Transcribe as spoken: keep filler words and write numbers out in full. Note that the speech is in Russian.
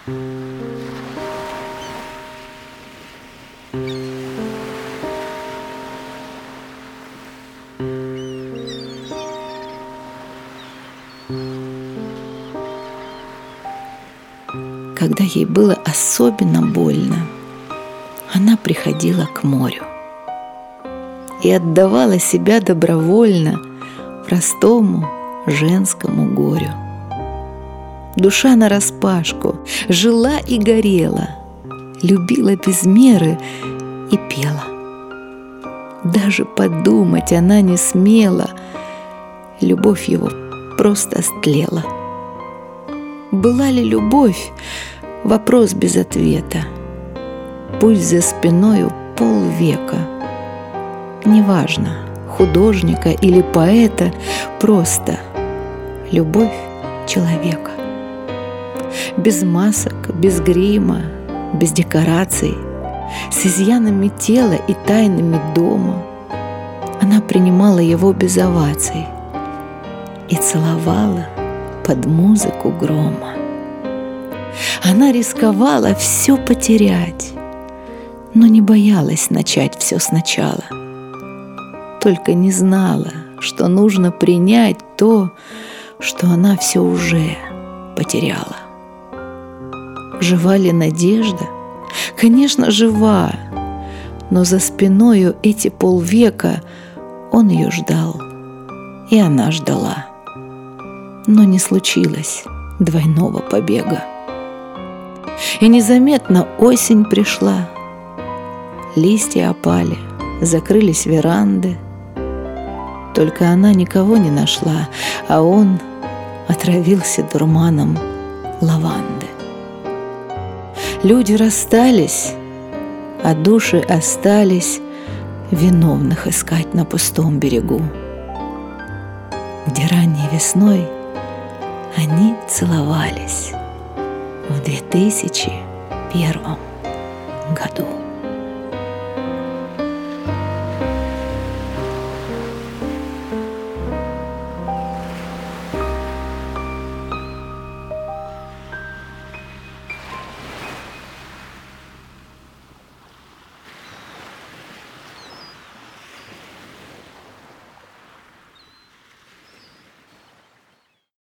Когда ей было особенно больно, она приходила к морю и отдавала себя добровольно простому женскому горю. Душа нараспашку жила и горела, любила без меры и пела. Даже подумать она не смела, любовь его просто стлела. Была ли любовь? Вопрос без ответа. Пусть за спиною полвека. Неважно, художника или поэта, просто любовь человека. Без масок, без грима, без декораций, с изъянами тела и тайнами дома. Она принимала его без оваций и целовала под музыку грома. Она рисковала все потерять, но не боялась начать все сначала. Только не знала, что нужно принять то, что она все уже потеряла. Жива ли надежда? Конечно, жива, но за спиною эти полвека он ее ждал, и она ждала. Но не случилось двойного побега. И незаметно осень пришла. Листья опали, закрылись веранды. Только она никого не нашла, а он отравился дурманом лаванды. Люди расстались, а души остались виновных искать на пустом берегу, где ранней весной они целовались в две тысячи первом году.